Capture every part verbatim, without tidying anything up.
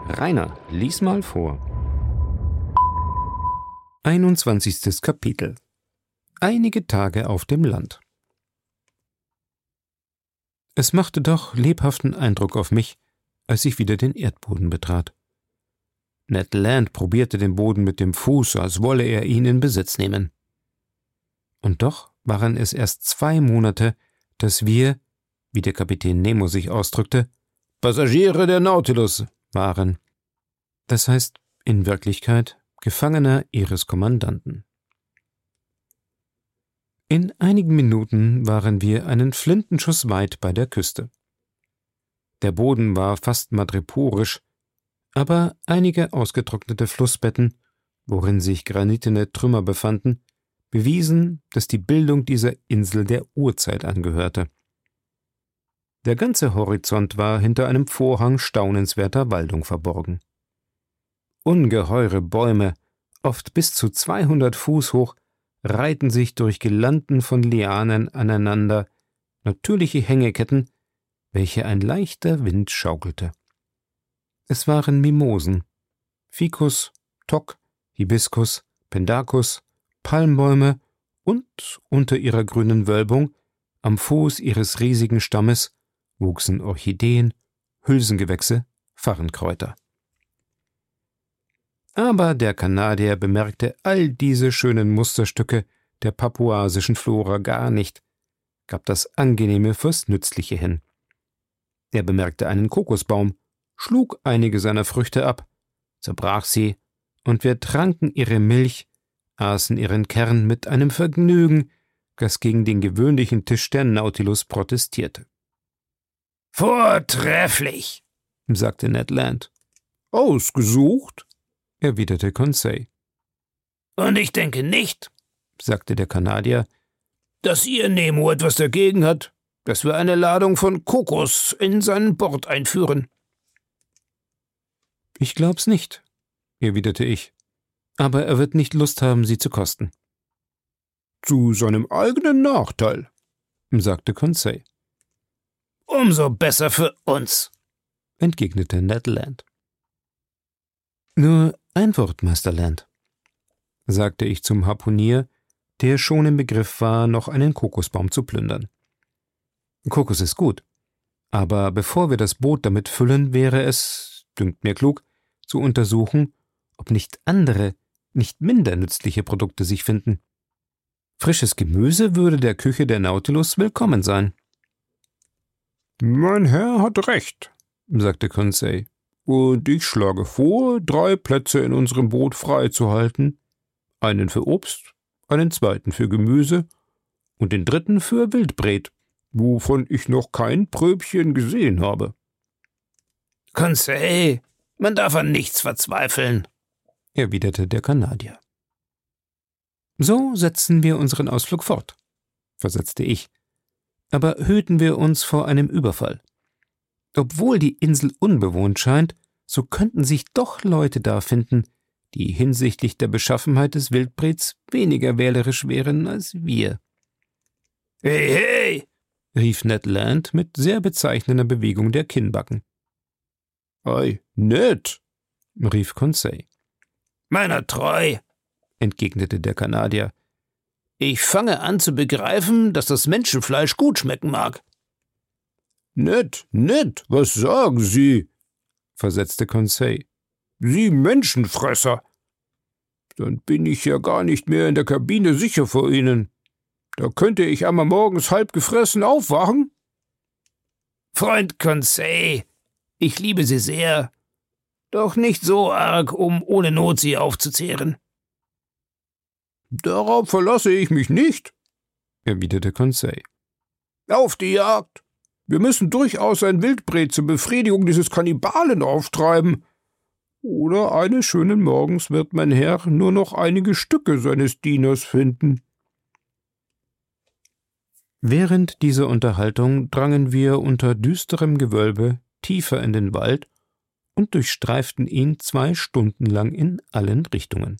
Rainer, lies mal vor. einundzwanzigstes Kapitel. Einige Tage auf dem Land. Es machte doch lebhaften Eindruck auf mich, als ich wieder den Erdboden betrat. Ned Land probierte den Boden mit dem Fuß, als wolle er ihn in Besitz nehmen. Und doch waren es erst zwei Monate, dass wir, wie der Kapitän Nemo sich ausdrückte, Passagiere der Nautilus waren. Das heißt, in Wirklichkeit Gefangener ihres Kommandanten. In einigen Minuten waren wir einen Flintenschuss weit bei der Küste. Der Boden war fast madreporisch, aber einige ausgetrocknete Flussbetten, worin sich granitene Trümmer befanden, bewiesen, dass die Bildung dieser Insel der Urzeit angehörte. Der ganze Horizont war hinter einem Vorhang staunenswerter Waldung verborgen. Ungeheure Bäume, oft bis zu zweihundert Fuß hoch, reihten sich durch Girlanden von Lianen aneinander, natürliche Hängeketten, welche ein leichter Wind schaukelte. Es waren Mimosen, Ficus, Tok, Hibiskus, Pendacus, Palmbäume und unter ihrer grünen Wölbung, am Fuß ihres riesigen Stammes, wuchsen Orchideen, Hülsengewächse, Farrenkräuter. Aber der Kanadier bemerkte all diese schönen Musterstücke der papuasischen Flora gar nicht, gab das Angenehme fürs Nützliche hin. Er bemerkte einen Kokosbaum, schlug einige seiner Früchte ab, zerbrach sie, und wir tranken ihre Milch, aßen ihren Kern mit einem Vergnügen, das gegen den gewöhnlichen Tisch der Nautilus protestierte. »Vortrefflich«, sagte Ned Land. »Ausgesucht«, erwiderte Conseil. »Und ich denke nicht«, sagte der Kanadier, »dass Ihr Nemo etwas dagegen hat, dass wir eine Ladung von Kokos in seinen Bord einführen.« »Ich glaub's nicht«, erwiderte ich, »aber er wird nicht Lust haben, sie zu kosten.« »Zu seinem eigenen Nachteil«, sagte Conseil. »Umso besser für uns«, entgegnete Ned Land. »Nur ein Wort, Master Land«, sagte ich zum Harpunier, der schon im Begriff war, noch einen Kokosbaum zu plündern. »Kokos ist gut, aber bevor wir das Boot damit füllen, wäre es, dünkt mir klug, zu untersuchen, ob nicht andere, nicht minder nützliche Produkte sich finden. Frisches Gemüse würde der Küche der Nautilus willkommen sein.« »Mein Herr hat recht«, sagte Conseil, »und ich schlage vor, drei Plätze in unserem Boot freizuhalten, einen für Obst, einen zweiten für Gemüse und den dritten für Wildbret, wovon ich noch kein Pröbchen gesehen habe.« »Conseil, man darf an nichts verzweifeln«, erwiderte der Kanadier. »So setzen wir unseren Ausflug fort«, versetzte ich, »aber hüten wir uns vor einem Überfall. Obwohl die Insel unbewohnt scheint, so könnten sich doch Leute da finden, die hinsichtlich der Beschaffenheit des Wildbrets weniger wählerisch wären als wir.« »Hey, hey«, rief Ned Land mit sehr bezeichnender Bewegung der Kinnbacken. »Ei, Ned«, rief Conseil. »Meiner treu«, entgegnete der Kanadier. »Ich fange an zu begreifen, dass das Menschenfleisch gut schmecken mag.« »Ned, Ned, was sagen Sie?«, versetzte Conseil. »Sie Menschenfresser! Dann bin ich ja gar nicht mehr in der Kabine sicher vor Ihnen. Da könnte ich einmal morgens halb gefressen aufwachen.« »Freund Conseil, ich liebe Sie sehr, doch nicht so arg, um ohne Not Sie aufzuzehren.« »Darauf verlasse ich mich nicht«, erwiderte Conseil. »Auf die Jagd! Wir müssen durchaus ein Wildbret zur Befriedigung dieses Kannibalen auftreiben. Oder eines schönen Morgens wird mein Herr nur noch einige Stücke seines Dieners finden.« Während dieser Unterhaltung drangen wir unter düsterem Gewölbe tiefer in den Wald und durchstreiften ihn zwei Stunden lang in allen Richtungen.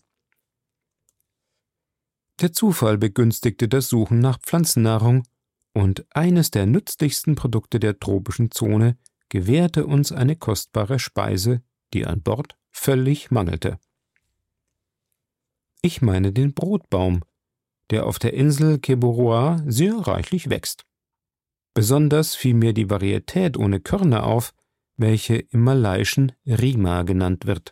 Der Zufall begünstigte das Suchen nach Pflanzennahrung, und eines der nützlichsten Produkte der tropischen Zone gewährte uns eine kostbare Speise, die an Bord völlig mangelte. Ich meine den Brotbaum, der auf der Insel Queburoa sehr reichlich wächst. Besonders fiel mir die Varietät ohne Körner auf, welche im Malaiischen Rima genannt wird.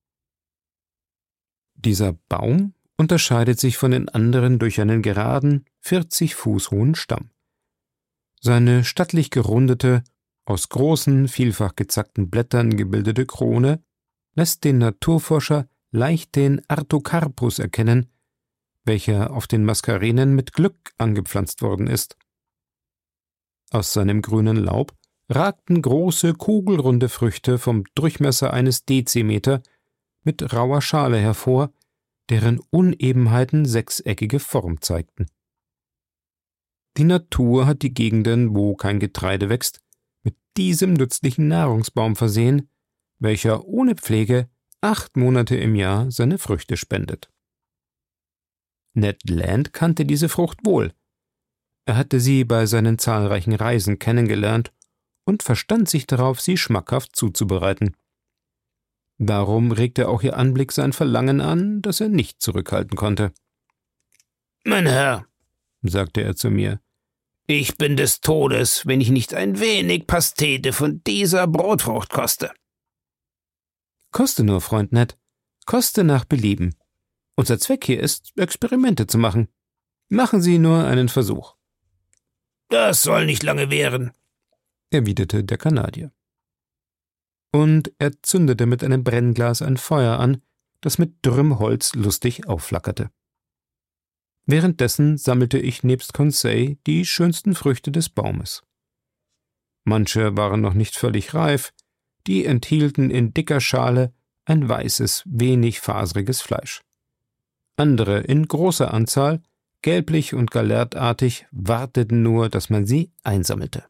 Dieser Baum unterscheidet sich von den anderen durch einen geraden, vierzig Fuß hohen Stamm. Seine stattlich gerundete, aus großen, vielfach gezackten Blättern gebildete Krone lässt den Naturforscher leicht den Artocarpus erkennen, welcher auf den Maskarenen mit Glück angepflanzt worden ist. Aus seinem grünen Laub ragten große, kugelrunde Früchte vom Durchmesser eines Dezimeter mit rauer Schale hervor, deren Unebenheiten sechseckige Form zeigten. Die Natur hat die Gegenden, wo kein Getreide wächst, mit diesem nützlichen Nahrungsbaum versehen, welcher ohne Pflege acht Monate im Jahr seine Früchte spendet. Ned Land kannte diese Frucht wohl. Er hatte sie bei seinen zahlreichen Reisen kennengelernt und verstand sich darauf, sie schmackhaft zuzubereiten. Darum regte auch ihr Anblick sein Verlangen an, das er nicht zurückhalten konnte. »Mein Herr«, sagte er zu mir, »ich bin des Todes, wenn ich nicht ein wenig Pastete von dieser Brotfrucht koste.« »Koste nur, Freund Ned, koste nach Belieben. Unser Zweck hier ist, Experimente zu machen. Machen Sie nur einen Versuch.« »Das soll nicht lange währen«, erwiderte der Kanadier. Und er zündete mit einem Brennglas ein Feuer an, das mit dürrem Holz lustig aufflackerte. Währenddessen sammelte ich nebst Conseil die schönsten Früchte des Baumes. Manche waren noch nicht völlig reif, die enthielten in dicker Schale ein weißes, wenig faseriges Fleisch. Andere in großer Anzahl, gelblich und galertartig, warteten nur, dass man sie einsammelte.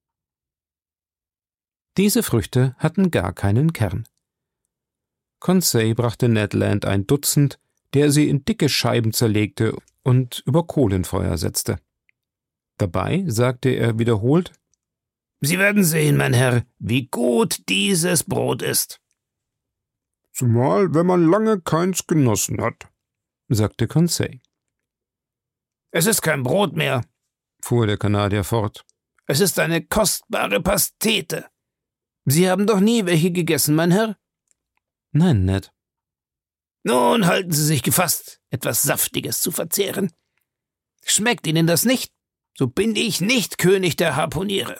Diese Früchte hatten gar keinen Kern. Conseil brachte Ned Land ein Dutzend, der sie in dicke Scheiben zerlegte und über Kohlenfeuer setzte. Dabei sagte er wiederholt: »Sie werden sehen, mein Herr, wie gut dieses Brot ist.« »Zumal, wenn man lange keins genossen hat«, sagte Conseil. »Es ist kein Brot mehr«, fuhr der Kanadier fort. »Es ist eine kostbare Pastete. Sie haben doch nie welche gegessen, mein Herr?« »Nein, Ned.« »Nun halten Sie sich gefasst, etwas Saftiges zu verzehren. Schmeckt Ihnen das nicht, so bin ich nicht König der Harpuniere.«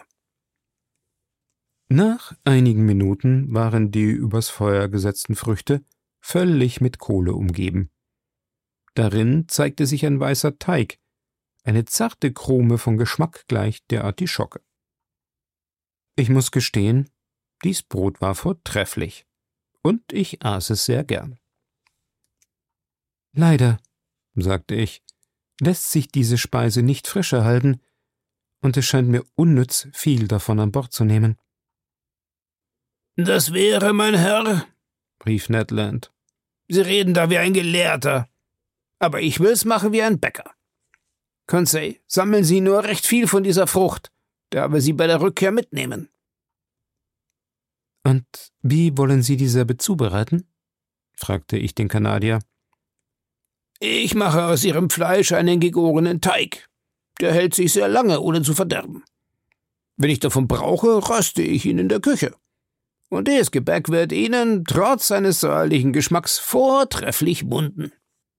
Nach einigen Minuten waren die übers Feuer gesetzten Früchte völlig mit Kohle umgeben. Darin zeigte sich ein weißer Teig, eine zarte Krume von Geschmack gleich der Artischocke. Ich muß gestehen, dies Brot war vortrefflich, und ich aß es sehr gern. »Leider«, sagte ich, »lässt sich diese Speise nicht frischer halten, und es scheint mir unnütz, viel davon an Bord zu nehmen.« »Das wäre, mein Herr«, rief Ned Land. »Sie reden da wie ein Gelehrter, aber ich will's machen wie ein Bäcker. Conseil, sammeln Sie nur recht viel von dieser Frucht, da wir sie bei der Rückkehr mitnehmen.« »Und wie wollen Sie dieselbe zubereiten?« fragte ich den Kanadier. »Ich mache aus ihrem Fleisch einen gegorenen Teig. Der hält sich sehr lange, ohne zu verderben. Wenn ich davon brauche, röste ich ihn in der Küche. Und dieses Gebäck wird Ihnen, trotz seines säuerlichen Geschmacks, vortrefflich munden.«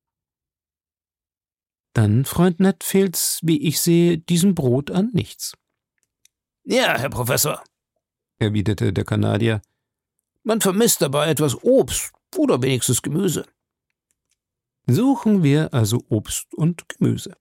»Dann, Freund Ned, fehlt's, wie ich sehe, diesem Brot an nichts.« »Ja, Herr Professor«, erwiderte der Kanadier. »Man vermisst dabei etwas Obst oder wenigstens Gemüse.« Suchen wir also Obst und Gemüse.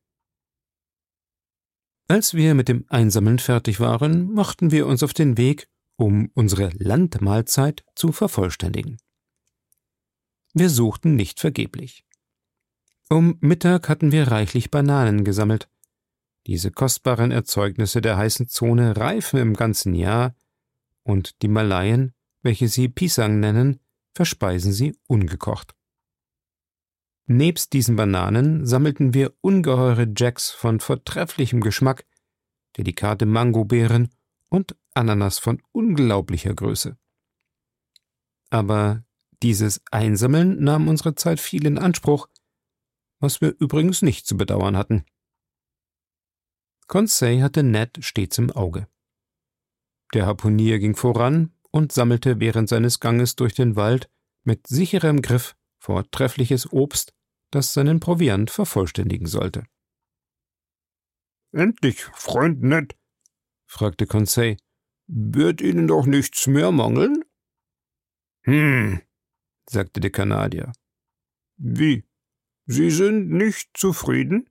Als wir mit dem Einsammeln fertig waren, machten wir uns auf den Weg, um unsere Landmahlzeit zu vervollständigen. Wir suchten nicht vergeblich. Um Mittag hatten wir reichlich Bananen gesammelt. Diese kostbaren Erzeugnisse der heißen Zone reifen im ganzen Jahr, und die Malaien, welche sie Pisang nennen, verspeisen sie ungekocht. Nebst diesen Bananen sammelten wir ungeheure Jacks von vortrefflichem Geschmack, delikate Mangobeeren und Ananas von unglaublicher Größe. Aber dieses Einsammeln nahm unsere Zeit viel in Anspruch, was wir übrigens nicht zu bedauern hatten. Conseil hatte Ned stets im Auge. Der Harpunier ging voran und sammelte während seines Ganges durch den Wald mit sicherem Griff vortreffliches Obst, das seinen Proviant vervollständigen sollte. »Endlich, Freund Ned«, fragte Conseil. »Wird Ihnen doch nichts mehr mangeln?« »Hm«, sagte der Kanadier. »Wie? Sie sind nicht zufrieden?«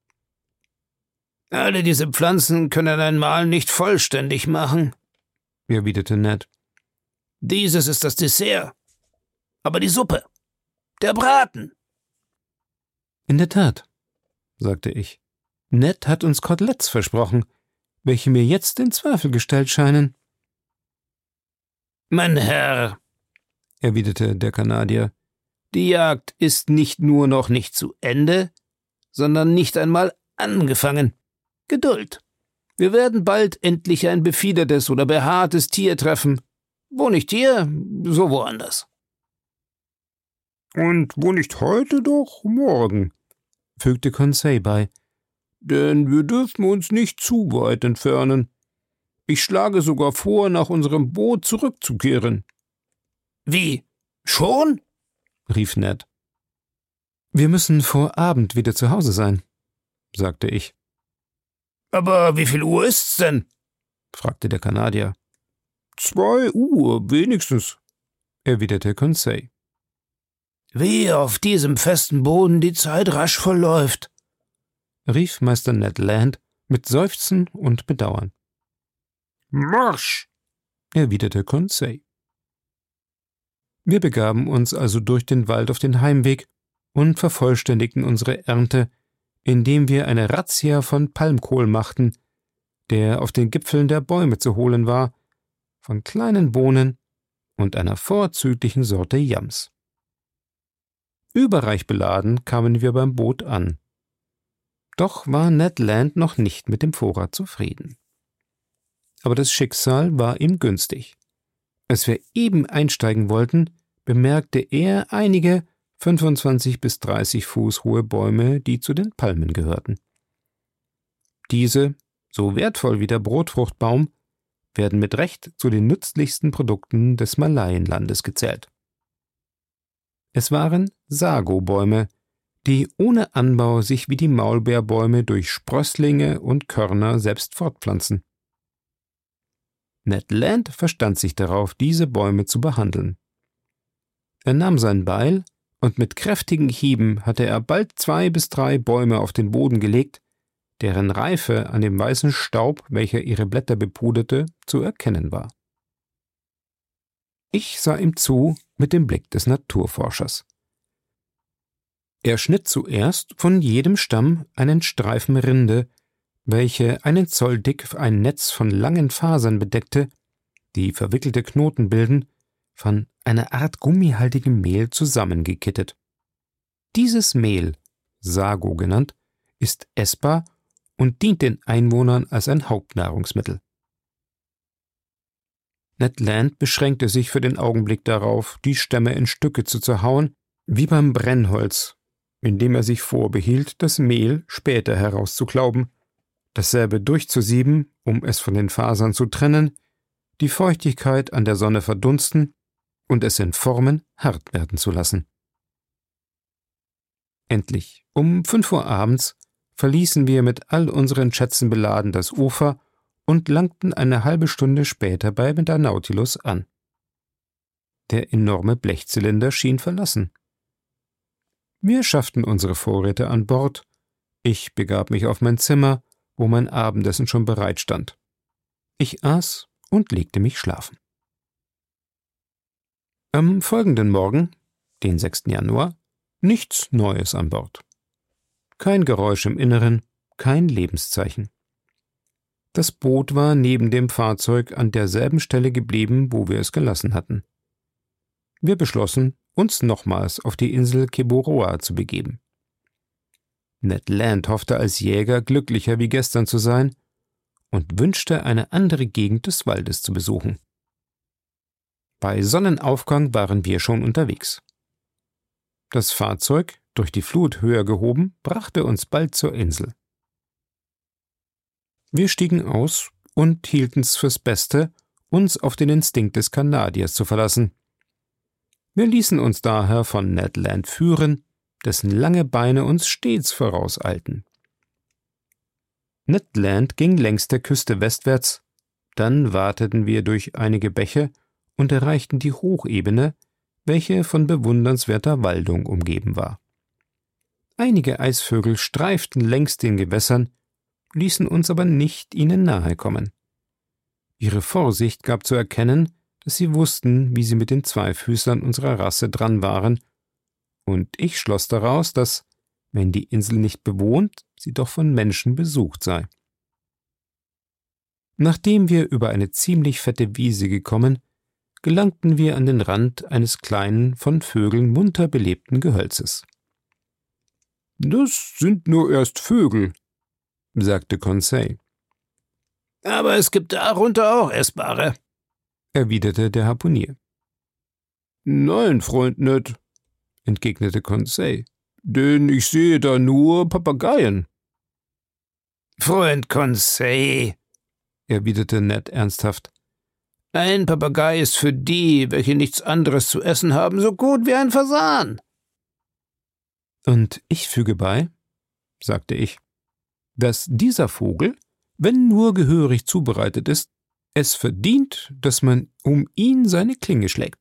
»Alle diese Pflanzen können ein Mahl nicht vollständig machen«, erwiderte Ned. »Dieses ist das Dessert. Aber die Suppe, der Braten.« »In der Tat«, sagte ich. »Ned hat uns Koteletts versprochen, welche mir jetzt in Zweifel gestellt scheinen.« »Mein Herr«, erwiderte der Kanadier, »die Jagd ist nicht nur noch nicht zu Ende, sondern nicht einmal angefangen. Geduld. Wir werden bald endlich ein befiedertes oder behaartes Tier treffen. Wo nicht hier, so woanders.« »Und wo nicht heute, doch morgen«, fügte Conseil bei. »Denn wir dürfen uns nicht zu weit entfernen. Ich schlage sogar vor, nach unserem Boot zurückzukehren.« »Wie? Schon?« rief Ned. »Wir müssen vor Abend wieder zu Hause sein«, sagte ich. »Aber wie viel Uhr ist's denn?« fragte der Kanadier. »Zwei Uhr wenigstens«, erwiderte Conseil. »Wie auf diesem festen Boden die Zeit rasch verläuft«, rief Meister Ned Land mit Seufzen und Bedauern. »Marsch«, erwiderte Conseil. Wir begaben uns also durch den Wald auf den Heimweg und vervollständigten unsere Ernte, indem wir eine Razzia von Palmkohl machten, der auf den Gipfeln der Bäume zu holen war, von kleinen Bohnen und einer vorzüglichen Sorte Yams. Überreich beladen kamen wir beim Boot an. Doch war Ned Land noch nicht mit dem Vorrat zufrieden. Aber das Schicksal war ihm günstig. Als wir eben einsteigen wollten, bemerkte er einige fünfundzwanzig bis dreißig Fuß hohe Bäume, die zu den Palmen gehörten. Diese, so wertvoll wie der Brotfruchtbaum, werden mit Recht zu den nützlichsten Produkten des Malayenlandes gezählt. Es waren Sago-Bäume, die ohne Anbau sich wie die Maulbeerbäume durch Sprösslinge und Körner selbst fortpflanzen. Ned Land verstand sich darauf, diese Bäume zu behandeln. Er nahm sein Beil, und mit kräftigen Hieben hatte er bald zwei bis drei Bäume auf den Boden gelegt, deren Reife an dem weißen Staub, welcher ihre Blätter bepuderte, zu erkennen war. Ich sah ihm zu mit dem Blick des Naturforschers. Er schnitt zuerst von jedem Stamm einen Streifen Rinde, welche einen Zoll dick ein Netz von langen Fasern bedeckte, die verwickelte Knoten bilden, von einer Art gummihaltigem Mehl zusammengekittet. Dieses Mehl, Sago genannt, ist essbar und dient den Einwohnern als ein Hauptnahrungsmittel. Ned Land beschränkte sich für den Augenblick darauf, die Stämme in Stücke zu zerhauen, wie beim Brennholz, indem er sich vorbehielt, das Mehl später herauszuklauben, dasselbe durchzusieben, um es von den Fasern zu trennen, die Feuchtigkeit an der Sonne verdunsten und es in Formen hart werden zu lassen. Endlich, um fünf Uhr abends, verließen wir mit all unseren Schätzen beladen das Ufer und langten eine halbe Stunde später bei der Nautilus an. Der enorme Blechzylinder schien verlassen. Wir schafften unsere Vorräte an Bord, ich begab mich auf mein Zimmer, wo mein Abendessen schon bereit stand. Ich aß und legte mich schlafen. Am folgenden Morgen, den sechsten Januar, nichts Neues an Bord. Kein Geräusch im Inneren, kein Lebenszeichen. Das Boot war neben dem Fahrzeug an derselben Stelle geblieben, wo wir es gelassen hatten. Wir beschlossen, uns nochmals auf die Insel Keboroa zu begeben. Ned Land hoffte als Jäger glücklicher wie gestern zu sein und wünschte, eine andere Gegend des Waldes zu besuchen. Bei Sonnenaufgang waren wir schon unterwegs. Das Fahrzeug, durch die Flut höher gehoben, brachte uns bald zur Insel. Wir stiegen aus und hielten's fürs Beste, uns auf den Instinkt des Kanadiers zu verlassen. Wir ließen uns daher von Ned Land führen, dessen lange Beine uns stets vorauseilten. Ned Land ging längs der Küste westwärts, dann wateten wir durch einige Bäche und erreichten die Hochebene, welche von bewundernswerter Waldung umgeben war. Einige Eisvögel streiften längs den Gewässern, ließen uns aber nicht ihnen nahe kommen. Ihre Vorsicht gab zu erkennen, dass sie wussten, wie sie mit den Zweifüßlern unserer Rasse dran waren, und ich schloss daraus, dass, wenn die Insel nicht bewohnt, sie doch von Menschen besucht sei. Nachdem wir über eine ziemlich fette Wiese gekommen, gelangten wir an den Rand eines kleinen, von Vögeln munter belebten Gehölzes. »Das sind nur erst Vögel«, sagte Conseil. »Aber es gibt darunter auch Essbare«, erwiderte der Harpunier. »Nein, Freund Ned«, entgegnete Conseil, »denn ich sehe da nur Papageien.« »Freund Conseil«, erwiderte Ned ernsthaft, »ein Papagei ist für die, welche nichts anderes zu essen haben, so gut wie ein Fasan.« »Und ich füge bei«, sagte ich, »dass dieser Vogel, wenn nur gehörig zubereitet ist, es verdient, dass man um ihn seine Klinge schlägt.«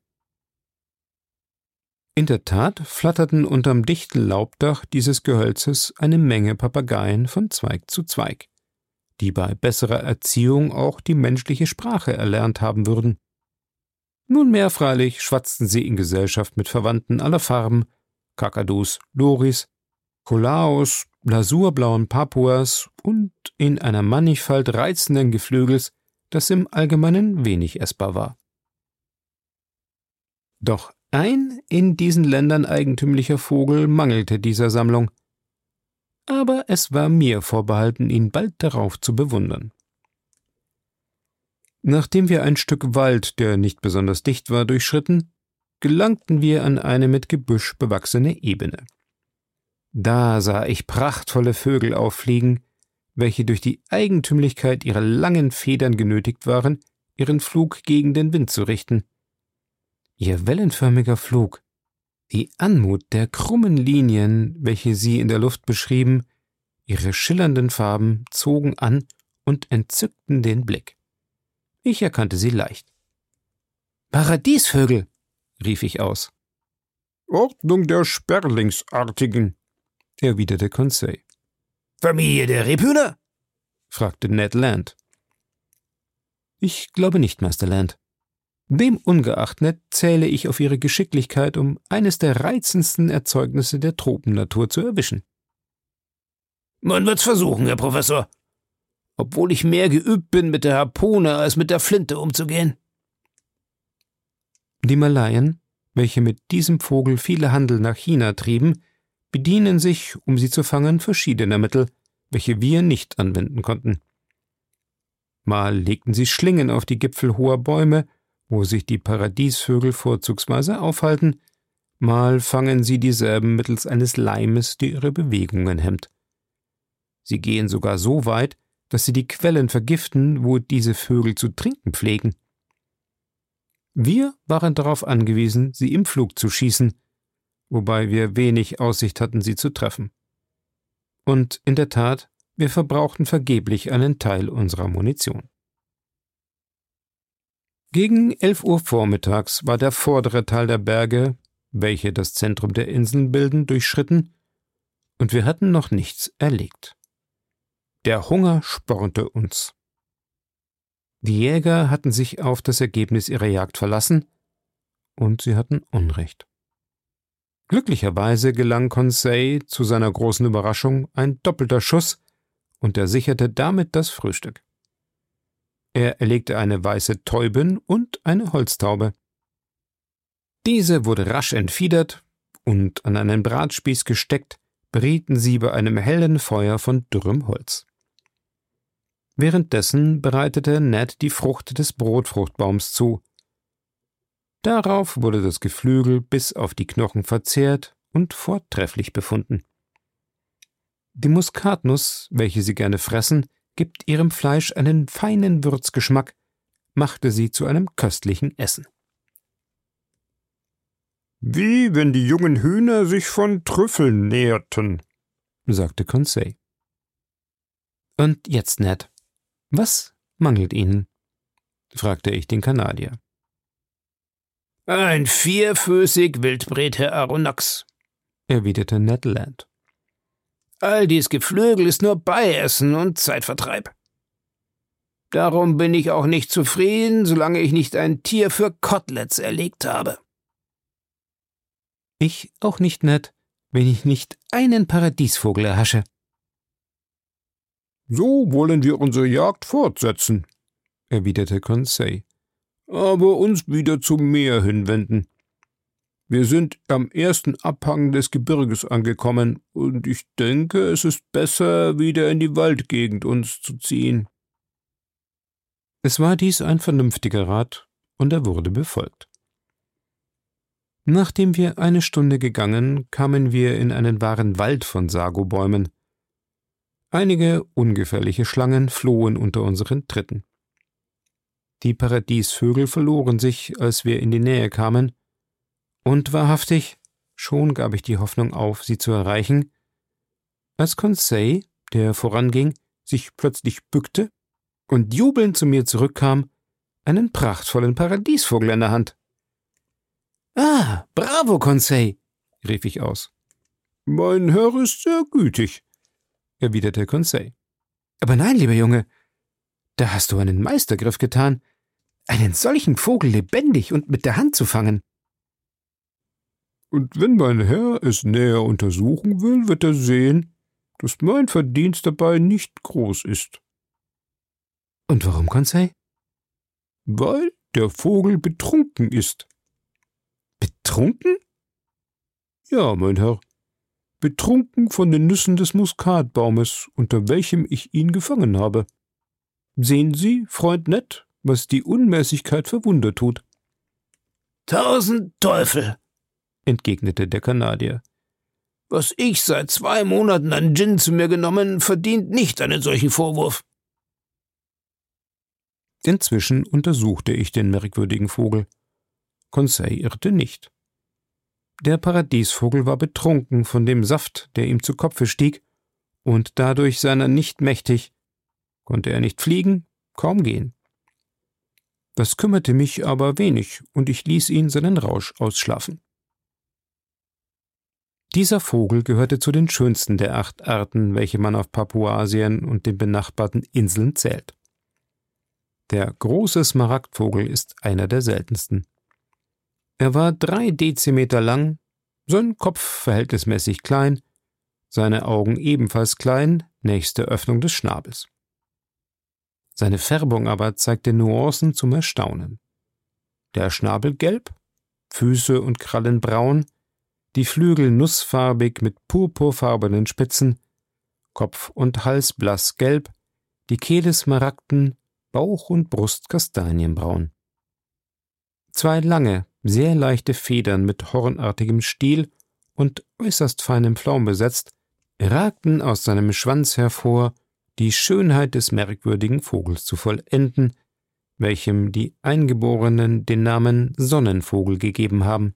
In der Tat flatterten unterm dichten Laubdach dieses Gehölzes eine Menge Papageien von Zweig zu Zweig, die bei besserer Erziehung auch die menschliche Sprache erlernt haben würden. Nunmehr freilich schwatzten sie in Gesellschaft mit Verwandten aller Farben, Kakadus, Loris, Kolaos, lasurblauen Papuas und in einer Mannigfalt reizenden Geflügels, das im Allgemeinen wenig essbar war. Doch ein in diesen Ländern eigentümlicher Vogel mangelte dieser Sammlung, aber es war mir vorbehalten, ihn bald darauf zu bewundern. Nachdem wir ein Stück Wald, der nicht besonders dicht war, durchschritten, gelangten wir an eine mit Gebüsch bewachsene Ebene. Da sah ich prachtvolle Vögel auffliegen, welche durch die Eigentümlichkeit ihrer langen Federn genötigt waren, ihren Flug gegen den Wind zu richten. Ihr wellenförmiger Flug, die Anmut der krummen Linien, welche sie in der Luft beschrieben, ihre schillernden Farben zogen an und entzückten den Blick. Ich erkannte sie leicht. »Paradiesvögel«, rief ich aus. »Ordnung der Sperlingsartigen«, erwiderte Conseil. »Familie der Rebhühner?« fragte Ned Land. »Ich glaube nicht, Master Land. Demungeachtet zähle ich auf Ihre Geschicklichkeit, um eines der reizendsten Erzeugnisse der Tropennatur zu erwischen.« »Man wird's versuchen, Herr Professor, obwohl ich mehr geübt bin, mit der Harpune als mit der Flinte umzugehen.« Die Malayen, welche mit diesem Vogel viele Handel nach China trieben, bedienen sich, um sie zu fangen, verschiedener Mittel, welche wir nicht anwenden konnten. Mal legten sie Schlingen auf die Gipfel hoher Bäume, wo sich die Paradiesvögel vorzugsweise aufhalten, mal fangen sie dieselben mittels eines Leimes, der ihre Bewegungen hemmt. Sie gehen sogar so weit, dass sie die Quellen vergiften, wo diese Vögel zu trinken pflegen. Wir waren darauf angewiesen, sie im Flug zu schießen, wobei wir wenig Aussicht hatten, sie zu treffen. Und in der Tat, wir verbrauchten vergeblich einen Teil unserer Munition. Gegen elf Uhr vormittags war der vordere Teil der Berge, welche das Zentrum der Inseln bilden, durchschritten, und wir hatten noch nichts erlegt. Der Hunger spornte uns. Die Jäger hatten sich auf das Ergebnis ihrer Jagd verlassen, und sie hatten Unrecht. Glücklicherweise gelang Conseil zu seiner großen Überraschung ein doppelter Schuss, und er sicherte damit das Frühstück. Er erlegte eine weiße Täubin und eine Holztaube. Diese wurde rasch entfiedert, und an einen Bratspieß gesteckt, brieten sie bei einem hellen Feuer von dürrem Holz. Währenddessen bereitete Ned die Frucht des Brotfruchtbaums zu. Darauf wurde das Geflügel bis auf die Knochen verzehrt und vortrefflich befunden. Die Muskatnuss, welche sie gerne fressen, gibt ihrem Fleisch einen feinen Würzgeschmack, machte sie zu einem köstlichen Essen. »Wie wenn die jungen Hühner sich von Trüffeln nährten«, sagte Conseil. »Und jetzt, Ned, was mangelt Ihnen?« fragte ich den Kanadier. »Ein vierfüßig Wildbret, Herr Aronnax«, erwiderte Ned Land. »All dies Geflügel ist nur Beiessen und Zeitvertreib. Darum bin ich auch nicht zufrieden, solange ich nicht ein Tier für Koteletts erlegt habe.« »Ich auch nicht, Ned, wenn ich nicht einen Paradiesvogel erhasche.« »So wollen wir unsere Jagd fortsetzen«, erwiderte Conseil, »aber uns wieder zum Meer hinwenden. Wir sind am ersten Abhang des Gebirges angekommen, und ich denke, es ist besser, wieder in die Waldgegend uns zu ziehen.« Es war dies ein vernünftiger Rat, und er wurde befolgt. Nachdem wir eine Stunde gegangen, kamen wir in einen wahren Wald von Sagobäumen. Einige ungefährliche Schlangen flohen unter unseren Tritten. Die Paradiesvögel verloren sich, als wir in die Nähe kamen, und wahrhaftig, schon gab ich die Hoffnung auf, sie zu erreichen, als Conseil, der voranging, sich plötzlich bückte und jubelnd zu mir zurückkam, einen prachtvollen Paradiesvogel in der Hand. »Ah, bravo, Conseil«, rief ich aus. »Mein Herr ist sehr gütig«, erwiderte Conseil. »Aber nein, lieber Junge, da hast du einen Meistergriff getan, einen solchen Vogel lebendig und mit der Hand zu fangen.« »Und wenn mein Herr es näher untersuchen will, wird er sehen, dass mein Verdienst dabei nicht groß ist.« »Und warum, Conseil?« »Weil der Vogel betrunken ist.« »Betrunken?« »Ja, mein Herr, betrunken von den Nüssen des Muskatbaumes, unter welchem ich ihn gefangen habe. Sehen Sie, Freund Ned, was die Unmäßigkeit verwundert tut.« »Tausend Teufel«, entgegnete der Kanadier. »Was ich seit zwei Monaten an Gin zu mir genommen, verdient nicht einen solchen Vorwurf.« Inzwischen untersuchte ich den merkwürdigen Vogel. Conseil irrte nicht. Der Paradiesvogel war betrunken von dem Saft, der ihm zu Kopfe stieg, und dadurch seiner nicht mächtig, konnte er nicht fliegen, kaum gehen. Das kümmerte mich aber wenig, und ich ließ ihn seinen Rausch ausschlafen. Dieser Vogel gehörte zu den schönsten der acht Arten, welche man auf Papuasien und den benachbarten Inseln zählt. Der große Smaragdvogel ist einer der seltensten. Er war drei Dezimeter lang, sein Kopf verhältnismäßig klein, seine Augen ebenfalls klein, nächst der Öffnung des Schnabels. Seine Färbung aber zeigte Nuancen zum Erstaunen. Der Schnabel gelb, Füße und Krallen braun, die Flügel nussfarbig mit purpurfarbenen Spitzen, Kopf und Hals blassgelb, die Kehle smaragden, Bauch und Brust kastanienbraun. Zwei lange, sehr leichte Federn mit hornartigem Stiel und äußerst feinem Flaum besetzt, ragten aus seinem Schwanz hervor, die Schönheit des merkwürdigen Vogels zu vollenden, welchem die Eingeborenen den Namen Sonnenvogel gegeben haben.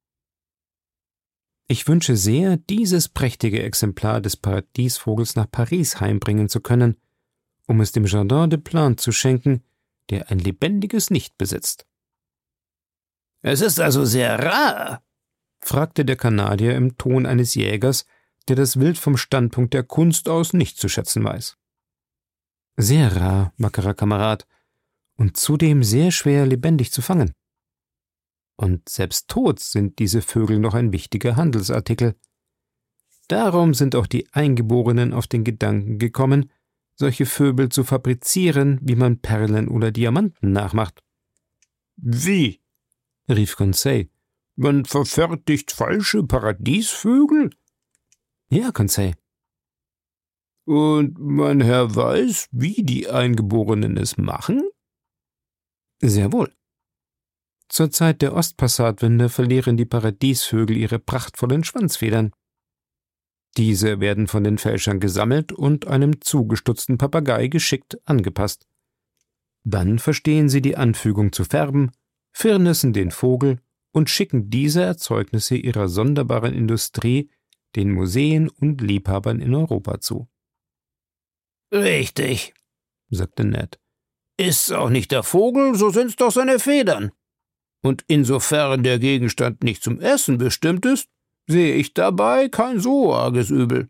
Ich wünsche sehr, dieses prächtige Exemplar des Paradiesvogels nach Paris heimbringen zu können, um es dem Jardin des Plantes zu schenken, der ein lebendiges nicht besitzt.« »Es ist also sehr rar?« fragte der Kanadier im Ton eines Jägers, der das Wild vom Standpunkt der Kunst aus nicht zu schätzen weiß. »Sehr rar, wackerer Kamerad, und zudem sehr schwer lebendig zu fangen. Und selbst tot sind diese Vögel noch ein wichtiger Handelsartikel. Darum sind auch die Eingeborenen auf den Gedanken gekommen, solche Vögel zu fabrizieren, wie man Perlen oder Diamanten nachmacht.« »Wie?« rief Conseil. »Man verfertigt falsche Paradiesvögel?« »Ja, Conseil.« »Und mein Herr weiß, wie die Eingeborenen es machen?« »Sehr wohl.« Zur Zeit der Ostpassatwinde verlieren die Paradiesvögel ihre prachtvollen Schwanzfedern. Diese werden von den Fälschern gesammelt und einem zugestutzten Papagei geschickt angepasst. Dann verstehen sie die Anfügung zu färben, firnissen den Vogel und schicken diese Erzeugnisse ihrer sonderbaren Industrie den Museen und Liebhabern in Europa zu. »Richtig«, sagte Ned. »Ist's auch nicht der Vogel, so sind's doch seine Federn. Und insofern der Gegenstand nicht zum Essen bestimmt ist, sehe ich dabei kein so arges Übel.«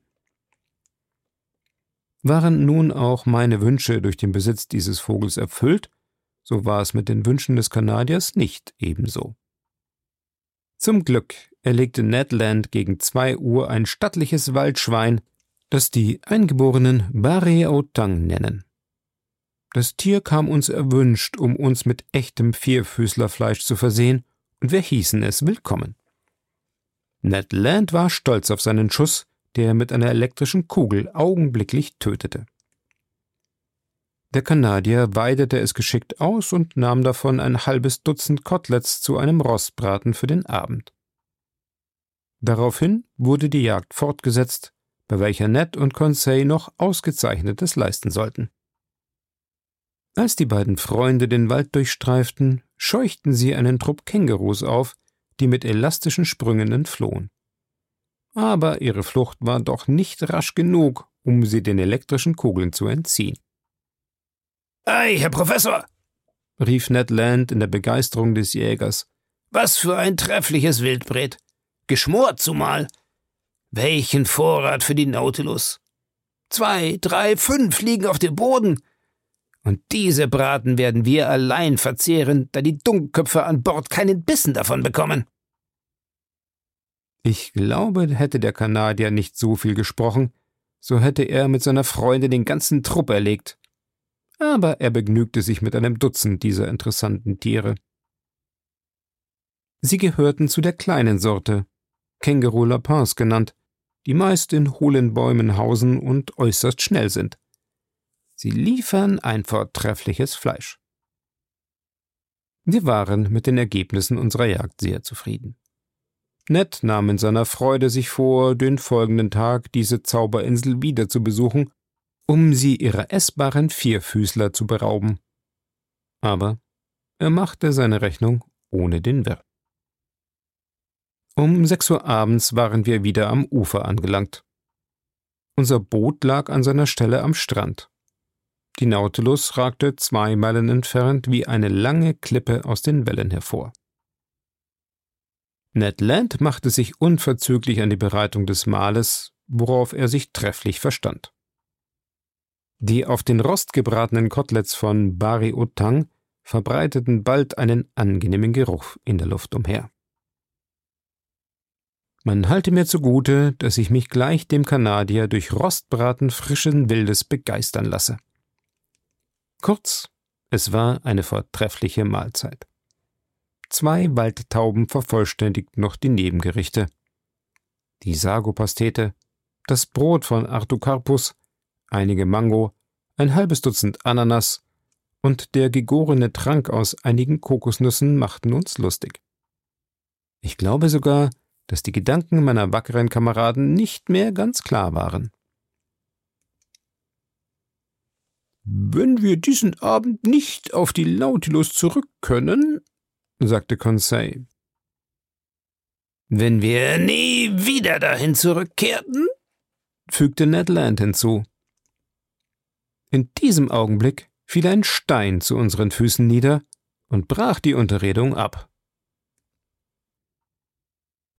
Waren nun auch meine Wünsche durch den Besitz dieses Vogels erfüllt, so war es mit den Wünschen des Kanadiers nicht ebenso. Zum Glück erlegte Ned Land gegen zwei Uhr ein stattliches Waldschwein, das die Eingeborenen Bari-O-Tang nennen. Das Tier kam uns erwünscht, um uns mit echtem Vierfüßlerfleisch zu versehen, und wir hießen es willkommen. Ned Land war stolz auf seinen Schuss, der er mit einer elektrischen Kugel augenblicklich tötete. Der Kanadier weidete es geschickt aus und nahm davon ein halbes Dutzend Koteletts zu einem Rostbraten für den Abend. Daraufhin wurde die Jagd fortgesetzt, bei welcher Ned und Conseil noch Ausgezeichnetes leisten sollten. Als die beiden Freunde den Wald durchstreiften, scheuchten sie einen Trupp Kängurus auf, die mit elastischen Sprüngen entflohen. Aber ihre Flucht war doch nicht rasch genug, um sie den elektrischen Kugeln zu entziehen. »Ei, Herr Professor«, rief Ned Land in der Begeisterung des Jägers. »Was für ein treffliches Wildbret! Geschmort zumal! Welchen Vorrat für die Nautilus! Zwei, drei, fünf liegen auf dem Boden! Und diese Braten werden wir allein verzehren, da die Dummköpfe an Bord keinen Bissen davon bekommen.« Ich glaube, hätte der Kanadier nicht so viel gesprochen, so hätte er mit seiner Freundin den ganzen Trupp erlegt. Aber er begnügte sich mit einem Dutzend dieser interessanten Tiere. Sie gehörten zu der kleinen Sorte, Känguru Lapins genannt, die meist in hohlen Bäumen hausen und äußerst schnell sind. Sie liefern ein vortreffliches Fleisch. Wir waren mit den Ergebnissen unserer Jagd sehr zufrieden. Ned nahm in seiner Freude sich vor, den folgenden Tag diese Zauberinsel wieder zu besuchen, um sie ihrer essbaren Vierfüßler zu berauben. Aber er machte seine Rechnung ohne den Wirt. Um sechs Uhr abends waren wir wieder am Ufer angelangt. Unser Boot lag an seiner Stelle am Strand. Die Nautilus ragte zwei Meilen entfernt wie eine lange Klippe aus den Wellen hervor. Ned Land machte sich unverzüglich an die Bereitung des Mahles, worauf er sich trefflich verstand. Die auf den Rost gebratenen Koteletts von Bari-O-Tang verbreiteten bald einen angenehmen Geruch in der Luft umher. Man halte mir zugute, dass ich mich gleich dem Kanadier durch Rostbraten frischen Wildes begeistern lasse. Kurz, es war eine vortreffliche Mahlzeit. Zwei Waldtauben vervollständigten noch die Nebengerichte. Die Sago-Pastete, das Brot von Artocarpus, einige Mango, ein halbes Dutzend Ananas und der gegorene Trank aus einigen Kokosnüssen machten uns lustig. Ich glaube sogar, dass die Gedanken meiner wackeren Kameraden nicht mehr ganz klar waren. »Wenn wir diesen Abend nicht auf die Nautilus zurück können«, sagte Conseil. »Wenn wir nie wieder dahin zurückkehrten«, fügte Ned Land hinzu. In diesem Augenblick fiel ein Stein zu unseren Füßen nieder und brach die Unterredung ab.